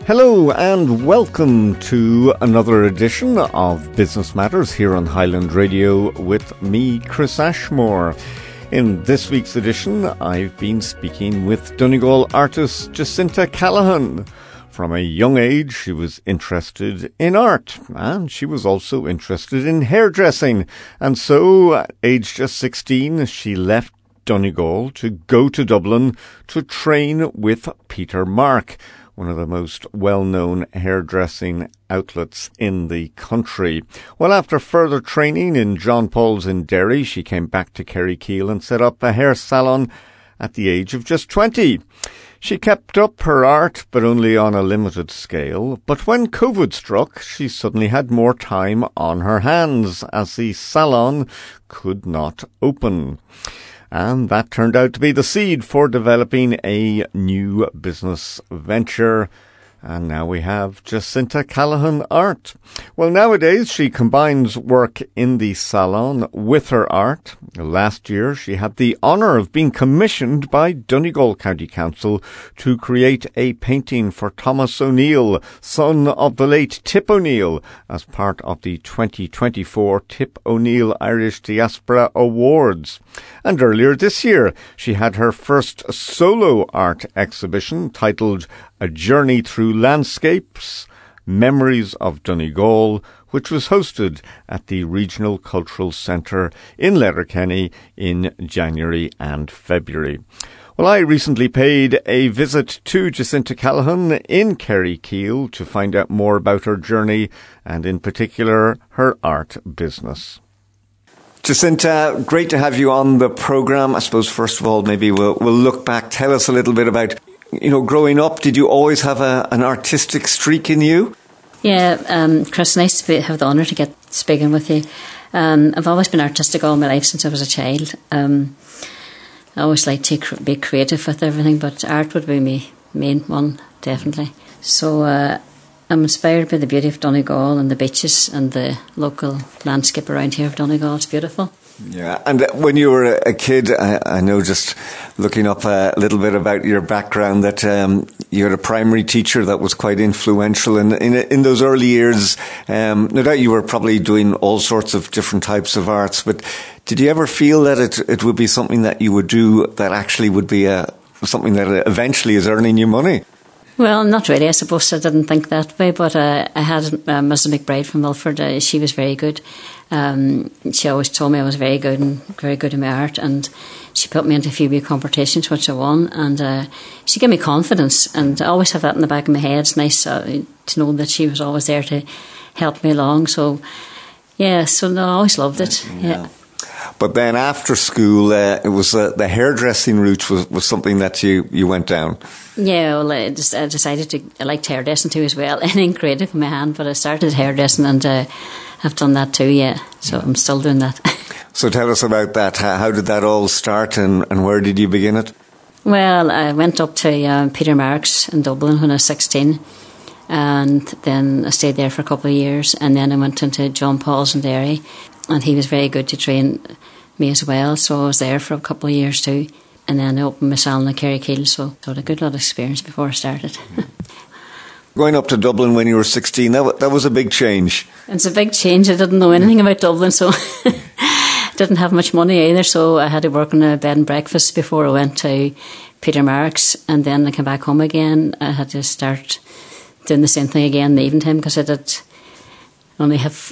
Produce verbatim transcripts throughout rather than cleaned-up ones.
Hello and welcome to another edition of Business Matters here on Highland Radio with me, Chris Ashmore. In this week's edition, I've been speaking with Donegal artist Jacinta Callaghan. From a young age, she was interested in art, and she was also interested in hairdressing. And so, at age just sixteen, she left Donegal to go to Dublin to train with Peter Mark, one of the most well-known hairdressing outlets in the country. Well, after further training in John Paul's in Derry, she came back to Kerrykeele and set up a hair salon at the age of just twenty. She kept up her art, but only on a limited scale. But when COVID struck, she suddenly had more time on her hands, as the salon could not open. And that turned out to be the seed for developing a new business venture. And now we have Jacinta Callaghan Art. Well, nowadays she combines work in the salon with her art. Last year she had the honour of being commissioned by Donegal County Council to create a painting for Thomas O'Neill, son of the late Tip O'Neill, as part of the twenty twenty-four Tip O'Neill Irish Diaspora Awards. And earlier this year she had her first solo art exhibition titled A Journey Through Landscapes, Memories of Donegal, which was hosted at the Regional Cultural Centre in Letterkenny in January and February. Well, I recently paid a visit to Jacinta Callaghan in Kerrykeele to find out more about her journey and in particular her art business. Jacinta, great to have you on the programme. I suppose first of all maybe we'll, we'll look back. Tell us a little bit about, you know, growing up, did you always have a, an artistic streak in you? Yeah, um, Chris, nice to be, have the honour to get speaking with you. Um, I've always been artistic all my life since I was a child. Um, I always like to cr- be creative with everything, but art would be my main one, definitely. So uh, I'm inspired by the beauty of Donegal and the beaches and the local landscape around here of Donegal. It's beautiful. Yeah, and when you were a kid, I, I know just looking up a little bit about your background that um, you had a primary teacher that was quite influential in in, in those early years. Um, no doubt you were probably doing all sorts of different types of arts, but did you ever feel that it it would be something that you would do that actually would be a, something that eventually is earning you money? Well, not really. I suppose I didn't think that way, but uh, I had uh, Missus McBride from Milford. Uh, she was very good. Um, she always told me I was very good and very good in my art, and she put me into a few wee competitions which I won, and uh, she gave me confidence, and I always have that in the back of my head. It's nice uh, to know that she was always there to help me along. So yeah, so no, I always loved it. Yeah. yeah. But then after school, uh, it was uh, the hairdressing route was, was something that you, you went down. Yeah, well, I, just, I decided to, I liked hairdressing too as well. Anything creative in my hand, but I started hairdressing and uh, I've done that too, yeah. So I'm still doing that. So tell us about that. How, how did that all start and, and where did you begin it? Well, I went up to uh, Peter Mark's in Dublin when I was sixteen, and then I stayed there for a couple of years, and then I went into John Paul's in Derry, and he was very good to train me as well, so I was there for a couple of years too. And then I opened my salon in Kerrykeele, so I had a good lot of experience before I started. Going up to Dublin when you were sixteen, that, w- that was a big change. It's a big change. I didn't know anything about Dublin, so I didn't have much money either, so I had to work in a bed and breakfast before I went to Peter Mark's, and then I came back home again. I had to start doing the same thing again in the evening time because I did only have...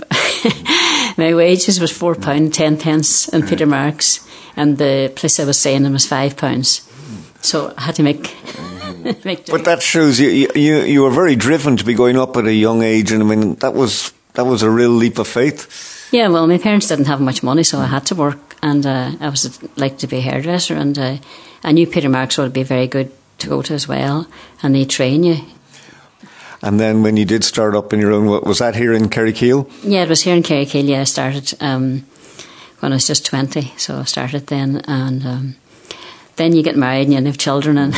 My wages was four pounds ten pence in Peter Mark's, and the place I was staying in was five pounds. So I had to make. make but that shows you, you you were very driven to be going up at a young age, and I mean that was that was a real leap of faith. Yeah, well, my parents didn't have much money, so I had to work, and uh, I was like to be a hairdresser, and uh, I knew Peter Mark's would be very good to go to as well, and they train you. And then when you did start up in your own, was that here in Kerrykeele? Yeah, it was here in Kerrykeele. Yeah, I started um, when I was just twenty, so I started then, and um, then you get married and you have children, and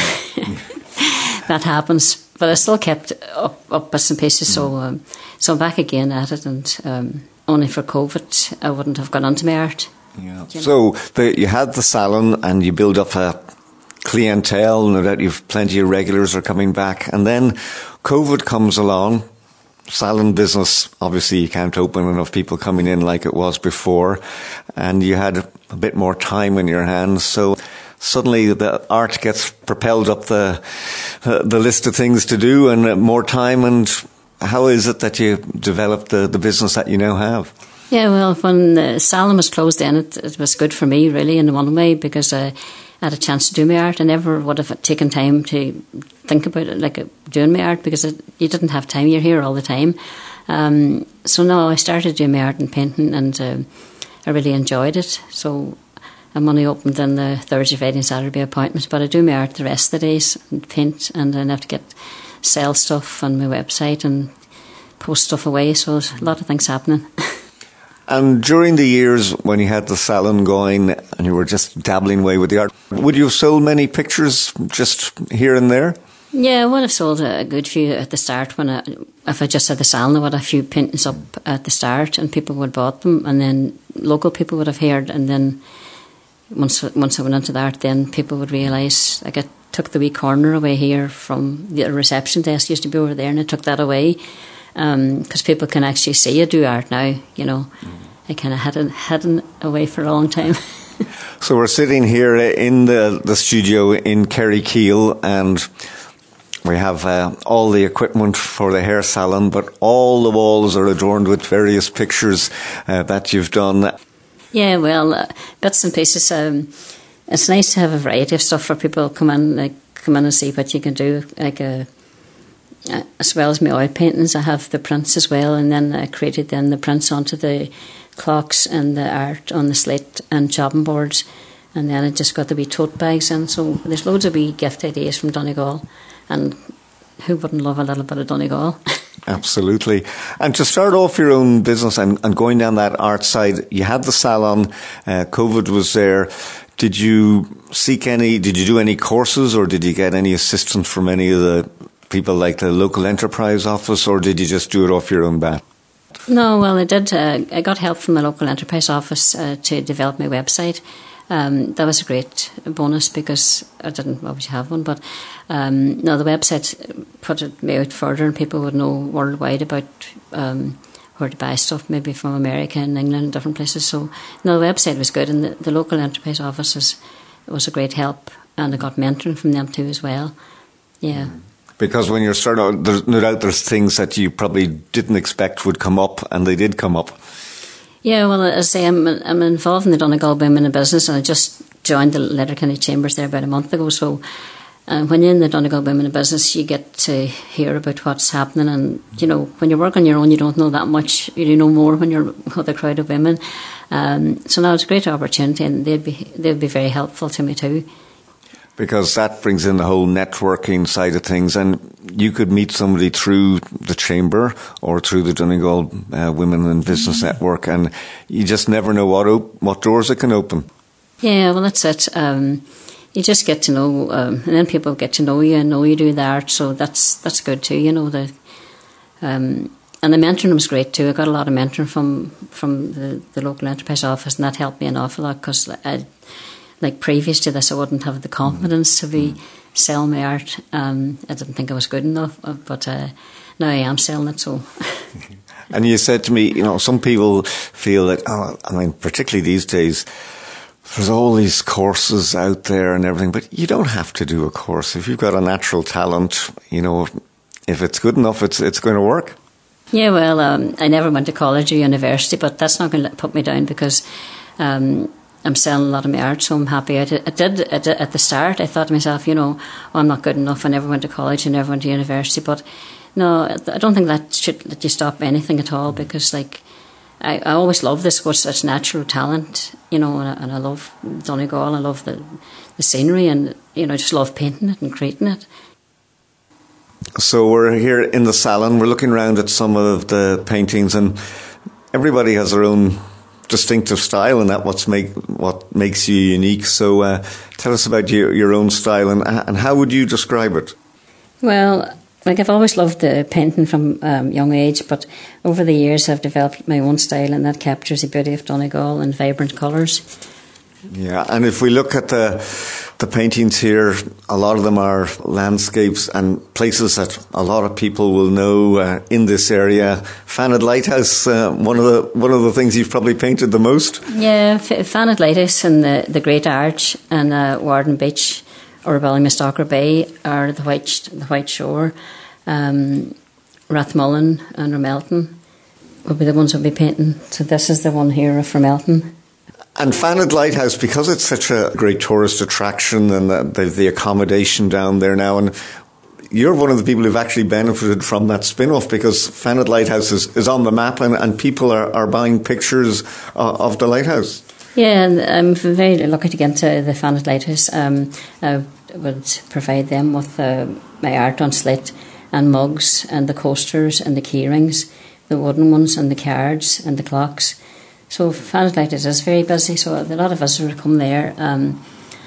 that happens. But I still kept up, up bits and pieces, so um, so I'm back again at it, and um, only for COVID I wouldn't have gone on to my art. Yeah. So the, you had the salon and you built up a clientele, no doubt you've plenty of regulars are coming back. And then COVID comes along. Salon business, obviously you can't open enough people coming in like it was before, and you had a bit more time in your hands, so suddenly the art gets propelled up the uh, the list of things to do, and uh, more time. And how is it that you developed the, the business that you now have? Yeah, well, when the salon was closed then, it, it was good for me, really, in one way, because I had a chance to do my art. I never would have taken time to think about it, like uh, doing my art, because it, you didn't have time. You're here all the time. Um, so no, I started doing my art and painting, and uh, I really enjoyed it. So I'm only open then the Thursday, Friday and Saturday appointments, but I do my art the rest of the days and paint, and then I have to get sell stuff on my website and post stuff away. So there's a lot of things happening. And during the years when you had the salon going and you were just dabbling away with the art, would you have sold many pictures just here and there? Yeah, I would have sold a good few at the start. When I, if I just had the salon, I would have a few paintings up at the start and people would have bought them, and then local people would have heard, and then once once I went into the art, then people would realise, like, I took the wee corner away here from the reception desk, used to be over there, and I took that away. Because um, people can actually see you do art now, you know. Mm. I kind of had it hidden away for a long time. So we're sitting here in the, the studio in Kerrykeele, and we have uh, all the equipment for the hair salon, but all the walls are adorned with various pictures uh, that you've done. Yeah, well, uh, bits and pieces. Um, it's nice to have a variety of stuff for people to come in, like, come in and see what you can do, like a... Uh, as well as my oil paintings, I have the prints as well, and then I created then the prints onto the clocks and the art on the slate and chopping boards, and then I just got the wee tote bags in. So there's loads of wee gift ideas from Donegal, and who wouldn't love a little bit of Donegal? Absolutely. And to start off your own business and, and going down that art side, you had the salon, uh, COVID was there. Did you seek any, did you do any courses, or did you get any assistance from any of the people like the local enterprise office, or did you just do it off your own bat? No, well, I did. Uh, I got help from the local enterprise office uh, to develop my website. Um, that was a great bonus because I didn't obviously have one, but um, no, the website put it me out further, and people would know worldwide about um, where to buy stuff, maybe from America and England and different places. So no, the website was good, and the, the local enterprise offices was a great help, and I got mentoring from them too as well. Yeah. Mm. Because when you're starting out, there's no doubt there's things that you probably didn't expect would come up, and they did come up. Yeah, well, as I say, I'm, I'm involved in the Donegal Women in Business, and I just joined the Letterkenny Chambers there about a month ago. So uh, when you're in the Donegal Women in Business, you get to hear about what's happening. And, you know, when you work on your own, you don't know that much. You know more when you're with a crowd of women. Um, so now it's a great opportunity, and they'd be, they'd be very helpful to me too. Because that brings in the whole networking side of things, and you could meet somebody through the chamber or through the Donegal uh, Women in Business mm-hmm. Network, and you just never know what op- what doors it can open. Yeah, well, that's it. Um, you just get to know, um, and then people get to know you and know you do the art, so that's that's good too. You know, the um, and the mentoring was great too. I got a lot of mentoring from from the, the local enterprise office, and that helped me an awful lot because I. Like previous to this, I wouldn't have the confidence to be selling my art. Um, I didn't think I was good enough, but uh, now I am selling it. So. And you said to me, you know, some people feel that, oh, I mean, particularly these days, there's all these courses out there and everything, but you don't have to do a course. If you've got a natural talent, you know, if it's good enough, it's it's going to work. Yeah, well, um, I never went to college or university, but that's not going to put me down because. Um, I'm selling a lot of my art, so I'm happy. I did, I did, I did at the start. I thought to myself, you know, oh, I'm not good enough. I never went to college. I never went to university. But no, I don't think that should let you stop anything at all. Because, like, I, I always love this because it's natural talent, you know, and I, and I love Donegal. I love the the scenery, and you know, I just love painting it and creating it. So we're here in the salon. We're looking around at some of the paintings, and everybody has their own distinctive style, and that what's make what makes you unique. So uh, tell us about your, your own style, and and how would you describe it? Well, like I've always loved the painting from um, young age, but over the years I've developed my own style, and that captures the beauty of Donegal in vibrant colours. Yeah, and if we look at the the paintings here, a lot of them are landscapes and places that a lot of people will know uh, in this area. Fanad Lighthouse, uh, one of the one of the things you've probably painted the most. Yeah, F- Fanad Lighthouse and the, the Great Arch and uh, Warden Beach or Ballymastalker Bay are the White the White Shore. Um, Rathmullen and Ramelton will be the ones I'll be painting. So this is the one here of Ramelton. And Fanad Lighthouse, because it's such a great tourist attraction and the, the, the accommodation down there now, and you're one of the people who've actually benefited from that spin-off because Fanad Lighthouse is, is on the map and, and people are, are buying pictures uh, of the lighthouse. Yeah, and I'm very lucky to get into the Fanad Lighthouse. Um, I would provide them with uh, my art on slate and mugs and the coasters and the key rings, the wooden ones and the cards and the clocks. So Fanad Lighthouse is very busy, so a lot of visitors come there, um,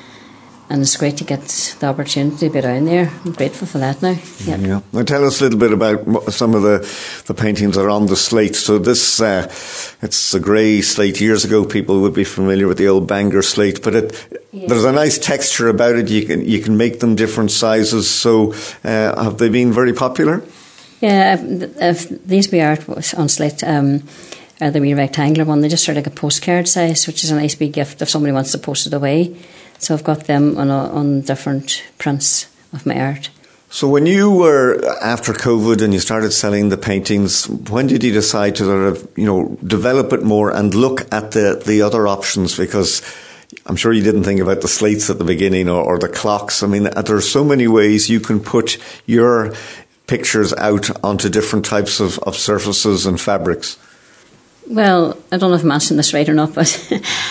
and it's great to get the opportunity to be down there. I'm grateful for that now. Yep. Yeah. Now tell us a little bit about some of the, the paintings that are on the slate. So this, uh, it's a grey slate. Years ago people would be familiar with the old Bangor slate, but it, yeah. There's a nice texture about it. You can you can make them different sizes. So uh, have they been very popular? Yeah, if these wee art on slate, um, Uh, the wee rectangular one, they just sort of like a postcard size, which is a nice big gift if somebody wants to post it away. So I've got them on a, on different prints of my art. So when you were after COVID and you started selling the paintings, when did you decide to sort of, you know, develop it more and look at the, the other options? Because I'm sure you didn't think about the slates at the beginning or, or the clocks. I mean, there are so many ways you can put your pictures out onto different types of, of surfaces and fabrics. Well, I don't know if I'm answering this right or not, but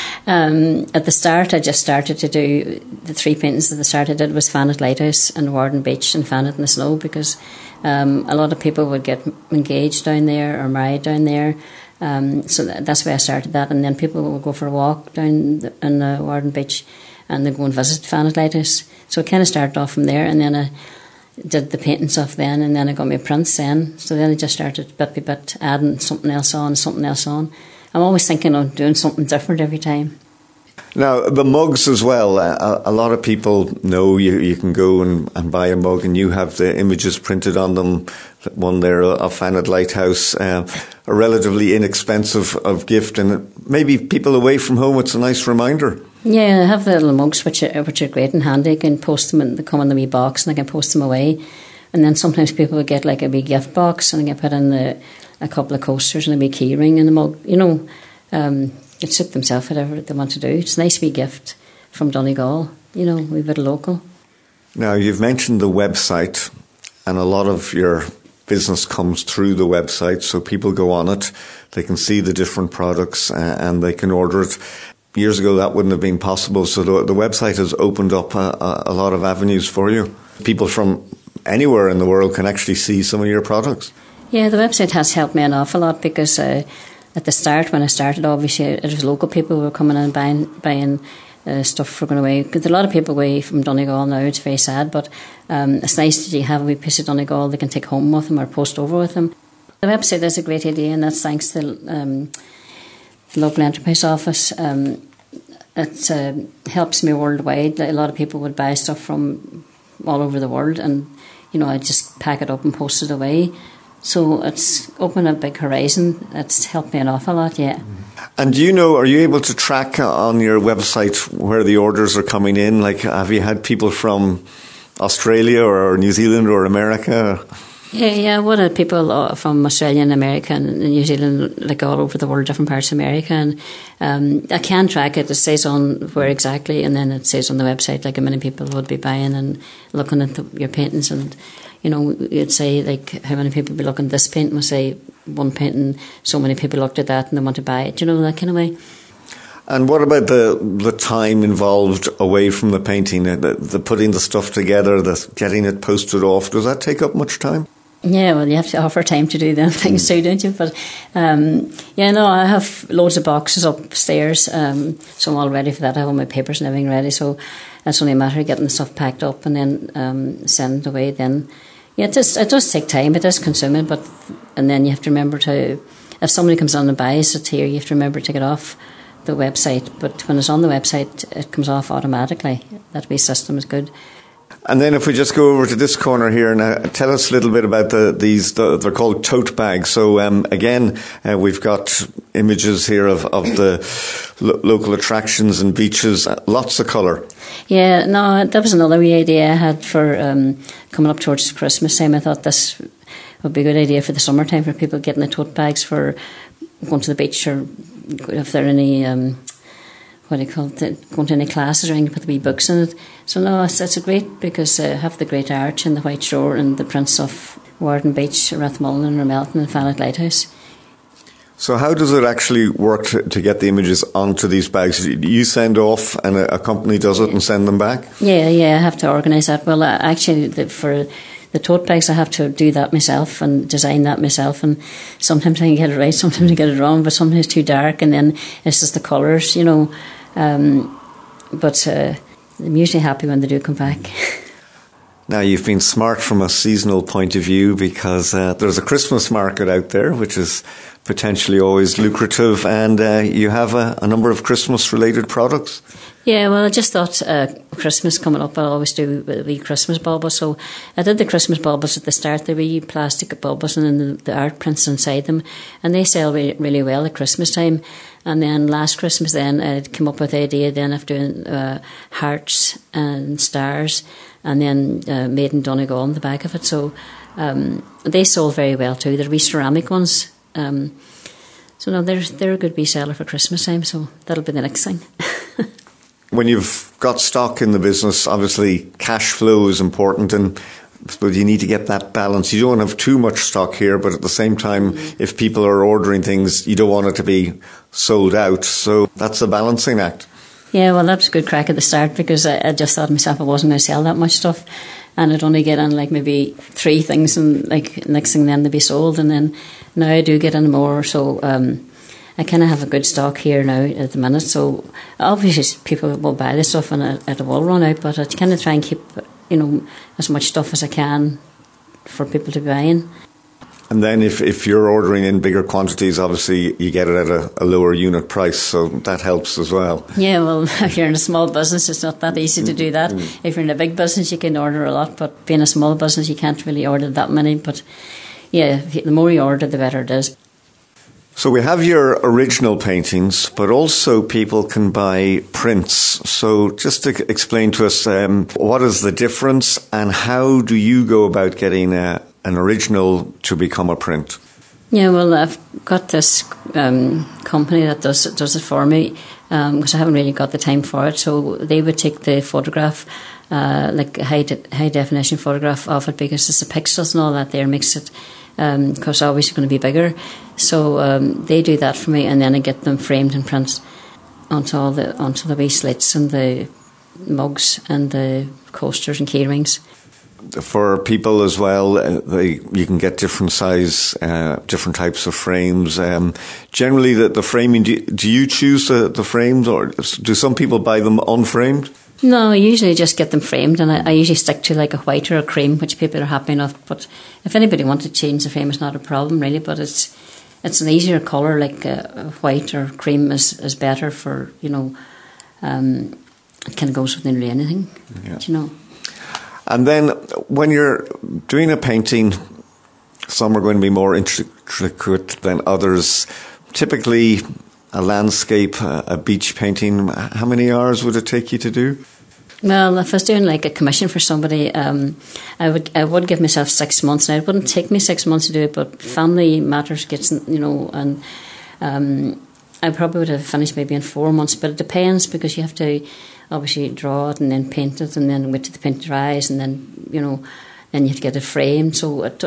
um, at the start I just started to do the three paintings at the start I did was Fanad Lighthouse and Warden Beach and Fanad in the Snow, because um, a lot of people would get engaged down there or married down there. Um, so that, that's why I started that, and then people would go for a walk down the, in the Warden Beach and they'd go and visit Fanad Lighthouse. So it kind of started off from there, and then I did the paintings off then, and then I got my prints then. So then I just started bit by bit adding something else on, something else on. I'm always thinking of doing something different every time. Now, the mugs as well, uh, a lot of people know you, you can go and, and buy a mug and you have the images printed on them, one there of Fanad Lighthouse, uh, a relatively inexpensive of gift, and maybe people away from home, it's a nice reminder. Yeah, I have the little mugs which are, which are great and handy. I can post them, and they come in the wee box and I can post them away. And then sometimes people will get like a wee gift box and I can put in the, a couple of coasters and a wee key ring in the mug. You know, um, it suit themselves whatever they want to do. It's a nice wee gift from Donegal, you know, a wee bit of local. Now, you've mentioned the website, and a lot of your business comes through the website, so people go on it, they can see the different products uh, and they can order it. Years ago, that wouldn't have been possible, so the, the website has opened up a, a lot of avenues for you. People from anywhere in the world can actually see some of your products. Yeah, the website has helped me an awful lot, because uh, at the start, when I started, obviously, it was local people who were coming in and buying, buying uh, stuff for going away. Because a lot of people away from Donegal now, it's very sad, but um, it's nice that you have a wee piece of Donegal they can take home with them or post over with them. The website is a great idea, and that's thanks to um, the local enterprise office. Um, it uh, helps me worldwide. A lot of people would buy stuff from all over the world, and you know, I just pack it up and post it away. So it's opened a big horizon. It's helped me an awful lot, yeah. And do you know, are you able to track on your website where the orders are coming in? Like, have you had people from Australia or New Zealand or America? Yeah, yeah, what are people from Australia and America and New Zealand, like all over the world, different parts of America. And um, I can track it. It says on where exactly, and then it says on the website, like, how many people would be buying and looking at the, your paintings. And, you know, you'd say, like, how many people would be looking at this painting. We'll say one painting, so many people looked at that and they want to buy it, you know, that kind of way. And what about the the time involved away from the painting, the, the putting the stuff together, the getting it posted off? Does that take up much time? Yeah, well, you have to offer time to do them things mm. too, don't you? But um, yeah, no, I have loads of boxes upstairs, um, so I'm all ready for that. I have all my papers and everything ready, so it's only a matter of getting the stuff packed up and then um, send it away. Then, yeah, it does, it does take time. It does consume it, but and then you have to remember to, if somebody comes on and buys it here, you have to remember to take it off the website, but when it's on the website, it comes off automatically. That wee system is good. And then if we just go over to this corner here, now tell us a little bit about the, these, the, they're called tote bags. So um, again, uh, we've got images here of, of the lo- local attractions and beaches, uh, lots of colour. Yeah, no, that was another wee idea I had for um, coming up towards Christmas time. I thought this would be a good idea for the summertime for people getting the tote bags for going to the beach, or if there are any... Um, what do you call it, going to any classes or anything, put the wee books in it. So no, it's, it's a great, because I uh, have the Great Arch and the White Shore and the Prince of Warden Beach, Rathmullen, Ramelton and Fanet Lighthouse. So how does it actually work to, to get the images onto these bags? You send off and a, a company does it and send them back? Yeah, yeah, I have to organise that. Well, uh, actually, the, for the tote bags, I have to do that myself and design that myself, and sometimes I can get it right, sometimes I get it wrong, but sometimes it's too dark, and then it's just the colours, you know. Um, but uh, I'm usually happy when they do come back. Now, you've been smart from a seasonal point of view, because uh, there's a Christmas market out there, which is potentially always lucrative, and uh, you have a, a number of Christmas-related products. Yeah, well, I just thought uh, Christmas coming up, I always do a wee Christmas baubles. So I did the Christmas baubles at the start, the wee plastic baubles and then the, the art prints inside them. And they sell really, really well at Christmas time. And then last Christmas then, I came up with the idea then of doing uh, hearts and stars, and then uh, made in Donegal on the back of it. So um, they sold very well too. They're wee ceramic ones. Um, so no, they're, they're a good wee seller for Christmas time. So that'll be the next thing. When you've got stock in the business, obviously cash flow is important, and I suppose you need to get that balance. You don't have too much stock here, but at the same time, mm-hmm. if people are ordering things, you don't want it to be sold out. So that's a balancing act. Yeah, well, that was a good crack at the start, because I, I just thought myself I wasn't going to sell that much stuff, and I'd only get in like maybe three things, and like next thing then they'd be sold, and then now I do get in more. So um, I kind of have a good stock here now at the minute. So obviously people will buy the stuff and it, it will run out, but I kind of try and keep, you know, as much stuff as I can for people to buy in. And then if, if you're ordering in bigger quantities, obviously you get it at a, a lower unit price, so that helps as well. Yeah, well, if you're in a small business, it's not that easy to do that. Mm. If you're in a big business, you can order a lot, but being a small business, you can't really order that many. But yeah, the more you order, the better it is. So we have your original paintings, but also people can buy prints. So just to explain to us, um, what is the difference, and how do you go about getting a, an original to become a print? Yeah, well, I've got this um, company that does does it for me, because um, I haven't really got the time for it. So they would take the photograph, uh, like a high, de- high definition photograph of it, because it's the pixels and all that there makes it, because um, obviously it's going to be bigger. So um, they do that for me, and then I get them framed and printed onto all the onto the wee slits and the mugs and the coasters and key rings. For people as well, uh, they, you can get different size, uh, different types of frames. Um, generally, the, the framing, do you, do you choose the, the frames, or do some people buy them unframed? No, I usually just get them framed, and I, I usually stick to like a white or a cream, which people are happy enough. But if anybody wants to change the frame, it's not a problem really, but it's it's an easier colour, like uh, white or cream is, is better for, you know, um, it kind of goes with nearly anything, yeah. You know. And then when you're doing a painting, some are going to be more intricate than others. Typically, a landscape, a beach painting, how many hours would it take you to do? Well, if I was doing like a commission for somebody, um, I would I would give myself six months. Now, it wouldn't take me six months to do it, but family matters gets, you know, and um, I probably would have finished maybe in four months, but it depends, because you have to obviously draw it and then paint it and then wait till the paint dries, and then, you know, then you have to get it framed. So it,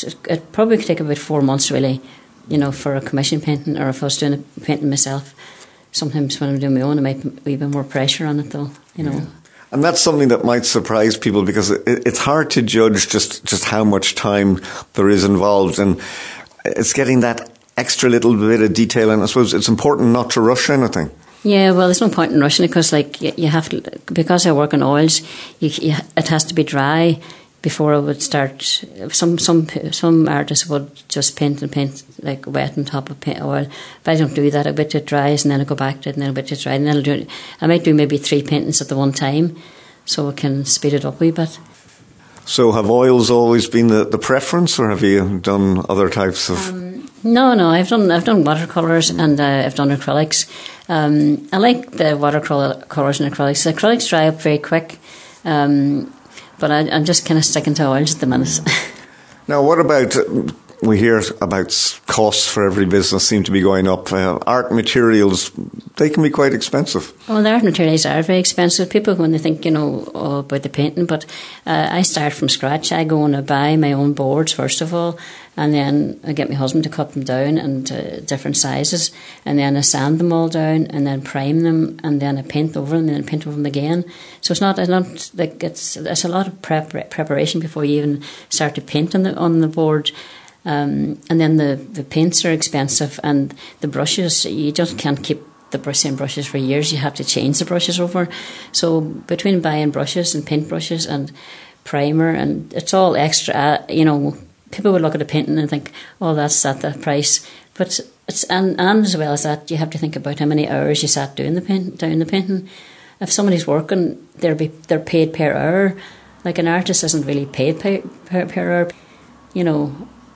it probably could take about four months really, you know, for a commission painting, or if I was doing a painting myself. Sometimes when I'm doing my own, I might be a bit more pressure on it though, you know. Yeah. And that's something that might surprise people, because it, it's hard to judge just, just how much time there is involved, and it's getting that extra little bit of detail, and I suppose it's important not to rush anything. Yeah, well, there's no point in rushing it, because like you, you have to, because I work in oils, you, you, it has to be dry before I would start, some some some artists would just paint and paint like wet on top of paint oil. But I don't do that. I wait till it dries and then I go back to it and then I wait till it dries and then I'll do it. I might do maybe three paintings at the one time, so I can speed it up a wee bit. So have oils always been the, the preference, or have you done other types of? Um, no, no. I've done I've done watercolors and uh, I've done acrylics. Um, I like the watercolors and acrylics. The acrylics dry up very quick. Um, But I, I'm just kind of sticking to oils at the minute. Now, what about, we hear about costs for every business seem to be going up. Uh, art materials, they can be quite expensive. Well, the art materials are very expensive. People, when they think, you know, oh, about the painting, but uh, I start from scratch. I go and I buy my own boards, first of all, and then I get my husband to cut them down and uh, different sizes, and then I sand them all down, and then prime them, and then I paint over them, and then paint over them again. So it's not, it's not like it's it's a lot of prep preparation before you even start to paint on the on the board. Um, and then the, the paints are expensive, and the brushes, you just can't keep the same brushes for years. You have to change the brushes over. So between buying brushes and paint brushes and primer, and it's all extra, uh, you know, people would look at a painting and think, oh, that's at that price. But it's and, and as well as that, you have to think about how many hours you sat doing the paint, doing the painting. If somebody's working, they're be they're paid per hour. Like an artist isn't really paid per per, per hour, you know.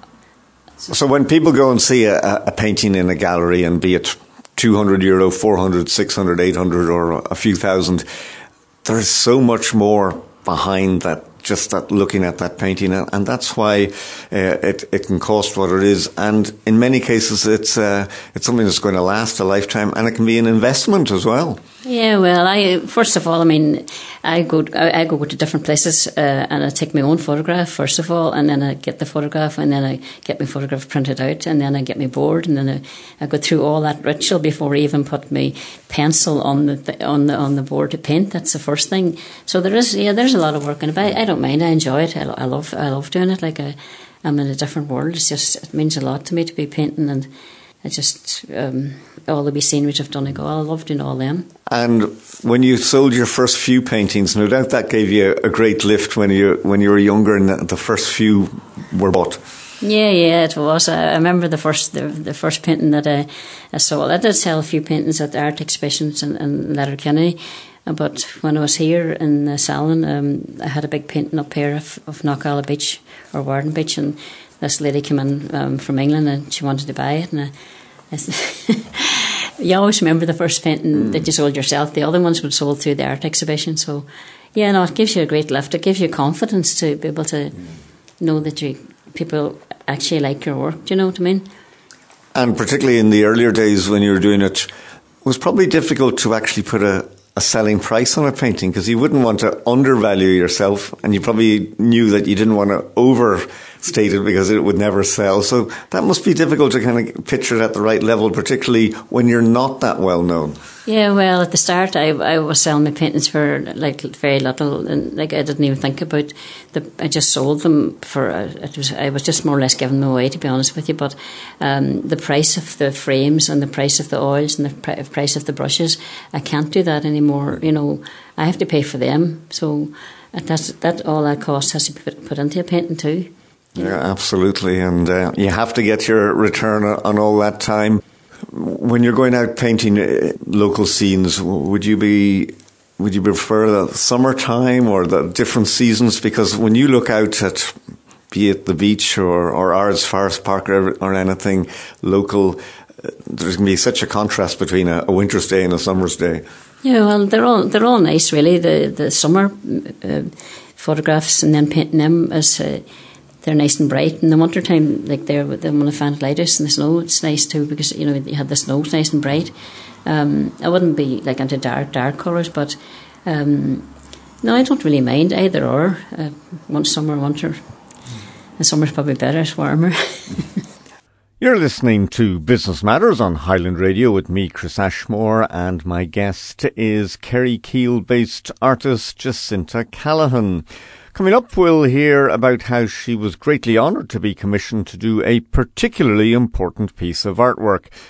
So when people go and see a, a painting in a gallery, and be it two hundred euro, four hundred, six hundred, eight hundred, or a few thousand, there's so much more behind that, just that looking at that painting, and that's why uh, it it can cost what it is. And in many cases, it's uh, it's something that's going to last a lifetime, and it can be an investment as well. Yeah, well, I first of all, I mean, I go I, I go to different places uh, and I take my own photograph first of all, and then I get the photograph, and then I get my photograph printed out, and then I get my board, and then I, I go through all that ritual before I even put my pencil on the on the on the board to paint. That's the first thing. So there is yeah, there's a lot of work in it. But I, I don't mind. I enjoy it. I, I love I love doing it. Like I, I'm in a different world. It's just it means a lot to me to be painting, and I just um, all the wee sceneries I've done. I go, oh, I love doing all them. And when you sold your first few paintings, no doubt that gave you a great lift when you when you were younger, and the first few were bought. Yeah, yeah, it was. I remember the first the, the first painting that I, I sold. I did sell a few paintings at the art exhibitions in, in Letterkenny, but when I was here in the salon, um, I had a big painting up here of, of Knockalla Beach or Warden Beach, and this lady came in um, from England and she wanted to buy it, and I, I you always remember the first painting mm. that you sold yourself. The other ones were sold through the art exhibition. So, yeah, no, it gives you a great lift. It gives you confidence to be able to mm. know that you people actually like your work. Do you know what I mean? And particularly in the earlier days when you were doing it, it was probably difficult to actually put a, a selling price on a painting, because you wouldn't want to undervalue yourself, and you probably knew that you didn't want to overstate it because it would never sell. So that must be difficult to kind of picture it at the right level, particularly when you're not that well known. Yeah, well, at the start, I I was selling my paintings for like very little, and like I didn't even think about the. I just sold them for. Uh, it was I was just more or less giving them away, to be honest with you. But um, the price of the frames and the price of the oils and the pr- price of the brushes, I can't do that anymore. You know, I have to pay for them. So that's that all that cost has to be put, put into a painting too. Yeah, know? Absolutely, and uh, you have to get your return on all that time. When you're going out painting uh, local scenes, would you be would you prefer the summertime or the different seasons? Because when you look out at, be it the beach or or Ards Forest Park or, or anything local, uh, there's going to be such a contrast between a, a winter's day and a summer's day. Yeah, well, they're all they're all nice, really. The the summer uh, photographs and then painting them as. Uh, They're nice and bright. In the winter time, like they're with them on the Fannet Lighthouse in the snow, it's nice too, because you know you had the snow, it's nice and bright. Um, I wouldn't be like into dark, dark colours, but um, no, I don't really mind either or. Uh, one summer, winter. The summer's probably better; it's warmer. You're listening to Business Matters on Highland Radio with me, Chris Ashmore, and my guest is Kerrykeil-based artist Jacinta Callaghan. Coming up, we'll hear about how she was greatly honoured to be commissioned to do a particularly important piece of artwork.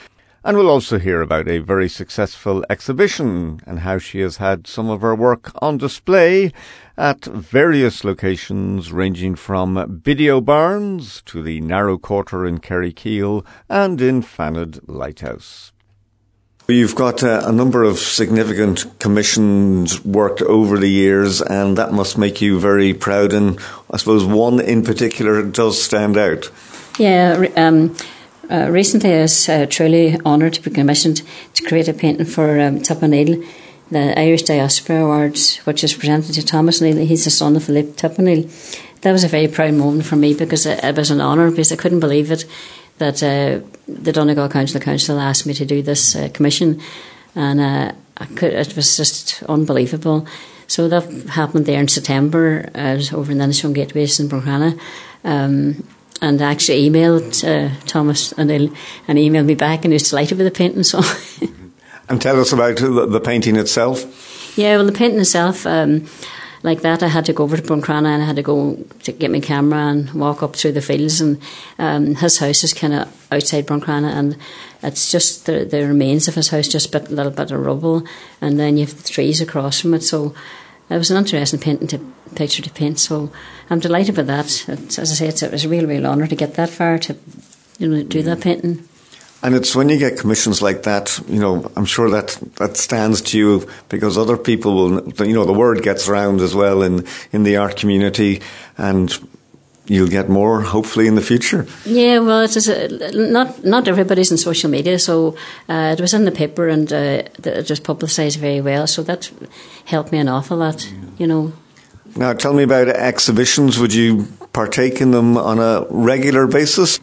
And we'll also hear about a very successful exhibition and how she has had some of her work on display at various locations ranging from Video Barns to the Narrow Quarter in Kerrykeele and in Fanad Lighthouse. You've got uh, a number of significant commissions worked over the years, and that must make you very proud, and I suppose one in particular does stand out. Yeah, um, uh, recently I was uh, truly honoured to be commissioned to create a painting for um, Tip O'Neill, the Irish Diaspora Awards, which is presented to Thomas O'Neill. He's the son of Philip Tip O'Neill. That was a very proud moment for me because it, it was an honour, because I couldn't believe it, that uh, the Donegal Council Council asked me to do this uh, commission, and uh, I could, it was just unbelievable. So that happened there in September. I was over in the Innisfrone Gateways in Brocana, um, and I actually emailed uh, Thomas O'Neill, and he emailed me back, and he was delighted with the painting. So, and tell us about the painting itself. Yeah, well, the painting itself. Um, Like that, I had to go over to Buncrana and I had to go to get my camera and walk up through the fields. And um, his house is kind of outside Buncrana, and it's just the, the remains of his house, just a bit, little bit of rubble, and then you have the trees across from it. So it was an interesting painting to picture to paint. So I'm delighted with that. It's, as I say, it's, it was a real, real honour to get that far to, you know, do that painting. And it's when you get commissions like that, you know, I'm sure that that stands to you because other people will, you know, the word gets around as well in, in the art community, and you'll get more hopefully in the future. Yeah, well, it is a, not not everybody's in social media, so uh, it was in the paper and uh, it was publicised very well, so that helped me an awful lot, you know. Now, tell me about exhibitions. Would you partake in them on a regular basis?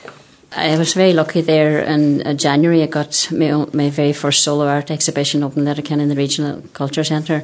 I was very lucky there in uh, January. I got my, own, my very first solo art exhibition open there in the Regional Culture Centre.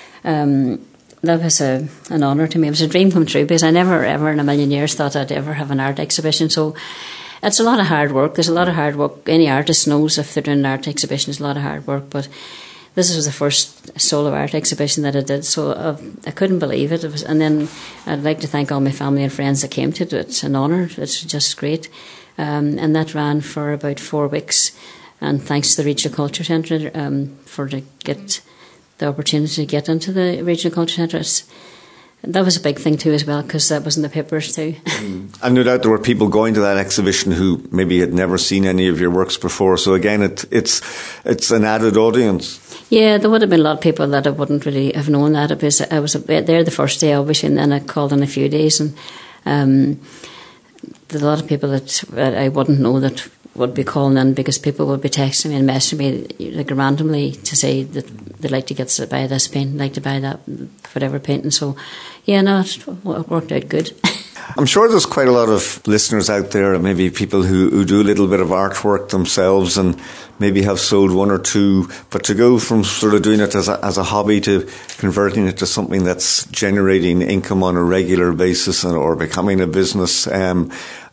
Um, that was a, an honour to me. It was a dream come true because I never ever in a million years thought I'd ever have an art exhibition. So it's a lot of hard work. There's a lot of hard work. Any artist knows if they're doing an art exhibition, it's a lot of hard work. But this was the first solo art exhibition that I did, so uh, I couldn't believe it. It was, and then I'd like to thank all my family and friends that came to it. It's an honour. It's just great. Um, and that ran for about four weeks. And thanks to the Regional Culture Centre um, for to get the opportunity to get into the Regional Culture Centre. It's, that was a big thing too as well, because that was in the papers too. Mm. And no doubt there were people going to that exhibition who maybe had never seen any of your works before. So again, it, it's it's an added audience. Yeah, there would have been a lot of people that I wouldn't really have known that. Because I was there the first day, obviously, and then I called in a few days, and um, there's a lot of people that I wouldn't know that would be calling in, because people would be texting me and messaging me like randomly to say that they'd like to get to buy this painting, like to buy that whatever painting. So yeah, no, it worked out good. I'm sure there's quite a lot of listeners out there, maybe people who, who do a little bit of artwork themselves and maybe have sold one or two, but to go from sort of doing it as a, as a hobby to converting it to something that's generating income on a regular basis and, or becoming a business, um,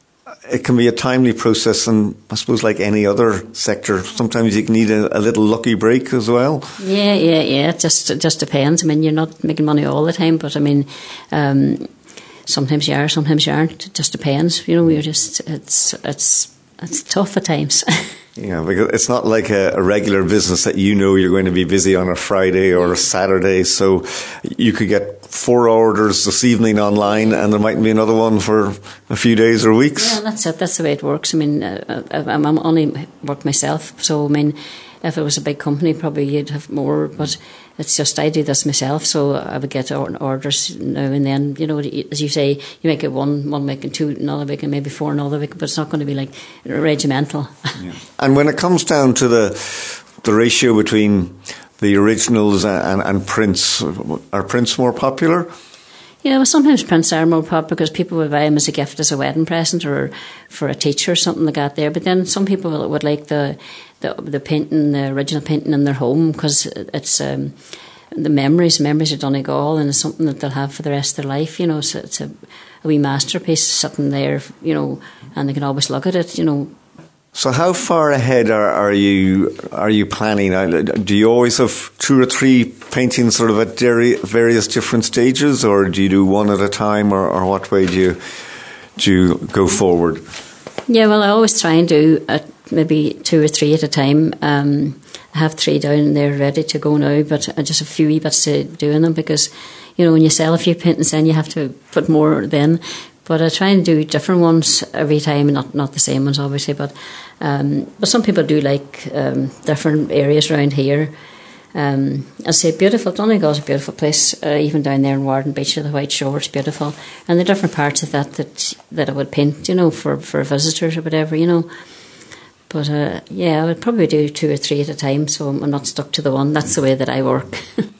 it can be a timely process, and I suppose like any other sector, sometimes you need a, a little lucky break as well. Yeah, yeah, yeah. It just, it just depends. I mean, you're not making money all the time, but I mean, um, sometimes you are, sometimes you aren't. It just depends. You know, you're just, it's, it's, it's tough at times. Yeah, because it's not like a, a regular business that you know you're going to be busy on a Friday or a Saturday. So you could get four orders this evening online and there might be another one for a few days or weeks. Yeah, that's it. That's the way it works. I mean, uh, I'm, I'm only work myself. So, I mean, if it was a big company, probably you'd have more, but it's just I do this myself, so I would get orders now and then. You know, as you say, you might get one one week and two another week and maybe four another week, but it's not going to be like regimental. Yeah. And when it comes down to the the ratio between the originals and, and prints, are prints more popular? Yeah, well, sometimes prints are more popular because people would buy them as a gift, as a wedding present, or for a teacher or something like that there. But then some people would like the the, the painting, the original painting in their home, because it's um, the memories, memories of Donegal, and it's something that they'll have for the rest of their life. You know, so it's a, a wee masterpiece sitting there, you know, and they can always look at it, you know. So how far ahead are, are you are you planning? Do you always have two or three paintings sort of at various different stages, or do you do one at a time, or, or what way do you do you go forward? Yeah, well, I always try and do uh, maybe two or three at a time. Um, I have three down there ready to go now, but uh, just a few wee bits to do in them because, you know, when you sell a few paintings then you have to put more then. But I try and do different ones every time, not not the same ones obviously, but um, but some people do like um, different areas around here. Um, I say beautiful. Donegal's a beautiful place. Uh, even down there in Warden Beach, the White Shore, it's beautiful. And there are different parts of that that that I would paint, you know, for, for visitors or whatever, you know. But uh, yeah, I would probably do two or three at a time, so I'm not stuck to the one. That's the way that I work.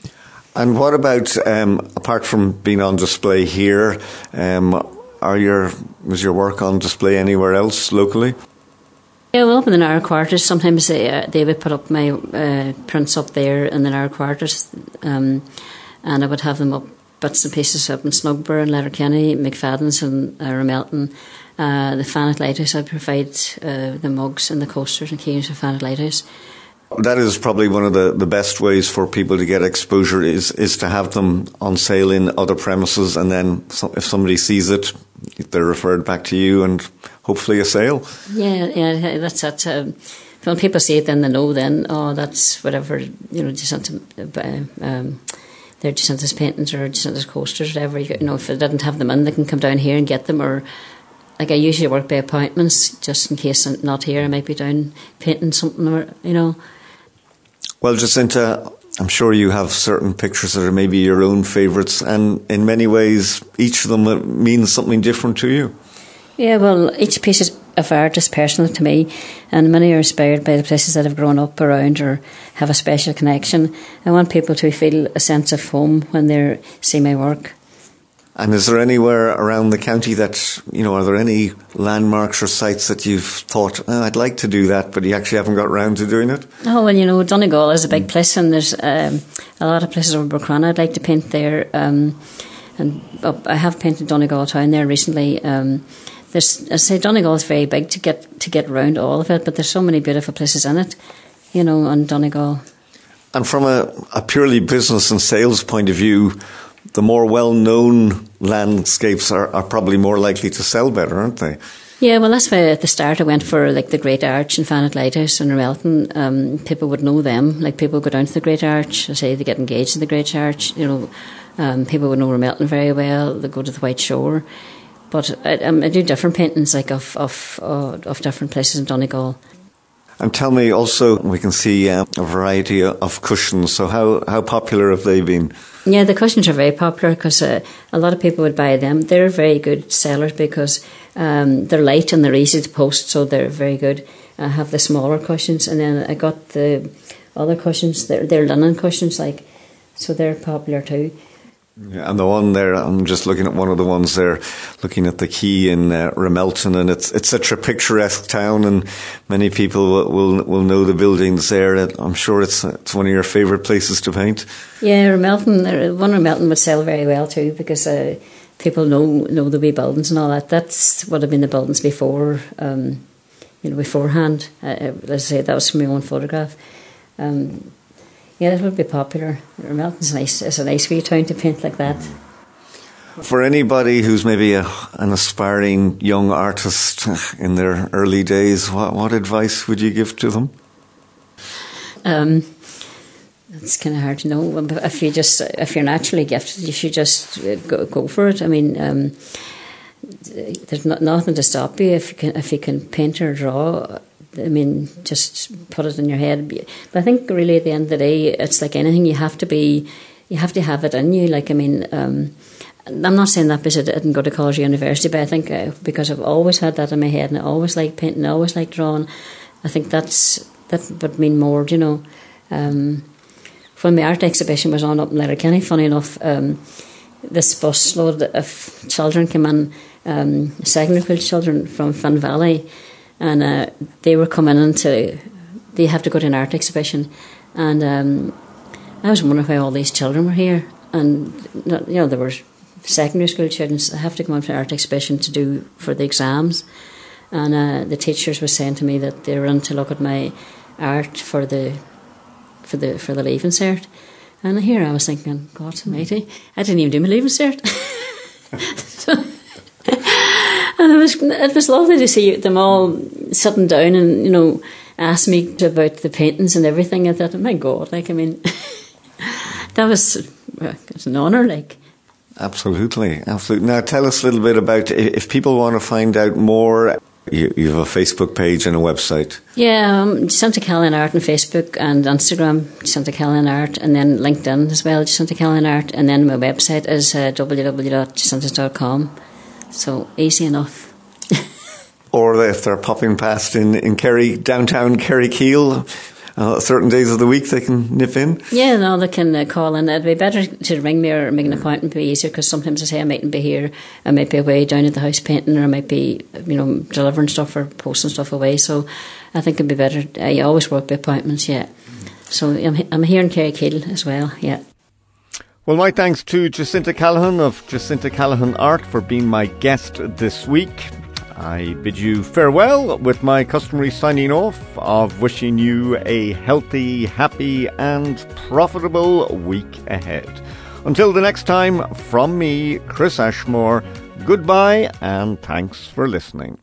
And what about um, apart from being on display here? Um, are your was your work on display anywhere else locally? Yeah, well, up in the Narrow Quarters, sometimes they, uh, they would put up my uh, prints up there in the Narrow Quarters, um, and I would have them up bits and pieces up in Snugborough and Letterkenny, McFadden's and uh, Ramelton. Uh, the Fanet Lighthouse, I provide uh, the mugs and the coasters and keys for Fanet Lighthouse. That is probably one of the, the best ways for people to get exposure is, is to have them on sale in other premises, and then so, if somebody sees it, they're referred back to you and hopefully a sale. Yeah, yeah, that's it. Um, when people see it, then they know then, oh, that's whatever, you know, Jacinta, uh, um, they're Jacinta's paintings or Jacinta's coasters, whatever. You know, if they didn't have them in, they can come down here and get them. Or, like, I usually work by appointments, just in case I'm not here, I might be down painting something, or, you know. Well, Jacinta, I'm sure you have certain pictures that are maybe your own favourites, and in many ways, each of them means something different to you. Yeah, well, each piece of art is personal to me, and many are inspired by the places that I've grown up around or have a special connection. I want people to feel a sense of home when they see my work. And is there anywhere around the county that, you know, are there any landmarks or sites that you've thought, oh, I'd like to do that, but you actually haven't got around to doing it? Oh, well, you know, Donegal is a big place, and there's um, a lot of places over Brocrana I'd like to paint there. Um, and uh, I have painted Donegal town there recently. Um, there's, I say Donegal is very big to get to get around all of it, but there's so many beautiful places in it, you know, on Donegal. And from a, a purely business and sales point of view, the more well-known landscapes are, are probably more likely to sell better, aren't they? Yeah, well, that's why at the start I went for like the Great Arch and Fanet Lighthouse and Ramelton. Um, people would know them. Like, people go down to the Great Arch, I say they get engaged in the Great Arch. You know, um, people would know Ramelton very well. They go to the White Shore. But I, um, I do different paintings, like of of uh, of different places in Donegal. And tell me also, we can see uh, a variety of cushions. So how, how popular have they been? Yeah, the cushions are very popular because uh, a lot of people would buy them. They're very good sellers because um, they're light and they're easy to post, so they're very good. I have the smaller cushions, and then I got the other cushions. They're, they're linen cushions, like, so they're popular too. Yeah, and the one there, I'm just looking at one of the ones there, looking at the quay in uh, Ramelton, and it's it's such a picturesque town, and many people will will, will know the buildings there. I'm sure it's it's one of your favourite places to paint. Yeah, Ramelton, one Ramelton would sell very well too, because uh, people know know the wee buildings and all that. That's what have been the buildings before, um, you know, beforehand. Uh, let's say that was from my own photograph. Um, Yeah, it would be popular. Ramelton's nice. It's a nice wee town to paint like that. For anybody who's maybe a, an aspiring young artist in their early days, what, what advice would you give to them? Um, it's kind of hard to know. If you just, if you're naturally gifted, you should just go, go for it. I mean, um, there's not, nothing to stop you if you can if you can paint or draw. I mean, just put it in your head. But I think really at the end of the day, it's like anything. You have to be, you have to have it in you. Like, I mean, um, I'm not saying that because I didn't go to college or university, but I think uh, because I've always had that in my head, and I always liked painting, I always liked drawing. I think that's that would mean more, you know. Um, when my art exhibition was on up in Letterkenny, funny enough, um, this bus load of children came in, um, secondary school children from Finn Valley. And uh, they were coming in to, they have to go to an art exhibition. And um, I was wondering why all these children were here. And, you know, there were secondary school children that have to come in for an art exhibition to do for the exams. And uh, the teachers were saying to me that they were in to look at my art for the for the, for the Leaving Cert. And here I was thinking, God almighty, I didn't even do my Leaving Cert. And it was it was lovely to see them all sitting down and, you know, ask me about the paintings and everything. I thought, oh my God, like, I mean, that was, it was an honour, like. Absolutely, absolutely. Now, tell us a little bit about, if people want to find out more, you, you have a Facebook page and a website. Yeah, um, Jacinta Callahan Art on Facebook and Instagram, Jacinta Callahan Art, and then LinkedIn as well, Jacinta Callahan Art, and then my website is uh, w w w dot jacinta dot com. So, easy enough. Or if they're popping past in, in Kerry, downtown Kerry-Keel, uh, certain days of the week they can nip in? Yeah, no, they can uh, call in. It'd be better to ring me or make an appointment, be easier, because sometimes I say I mightn't be here. I might be away down at the house painting, or I might be, you know, delivering stuff or posting stuff away. So I think it'd be better. I always work by appointments, yeah. So I'm, I'm here in Kerry-Keel as well, yeah. Well, my thanks to Jacinta Callahan of Jacinta Callahan Art for being my guest this week. I bid you farewell with my customary signing off of wishing you a healthy, happy and profitable week ahead. Until the next time, from me, Chris Ashmore, goodbye and thanks for listening.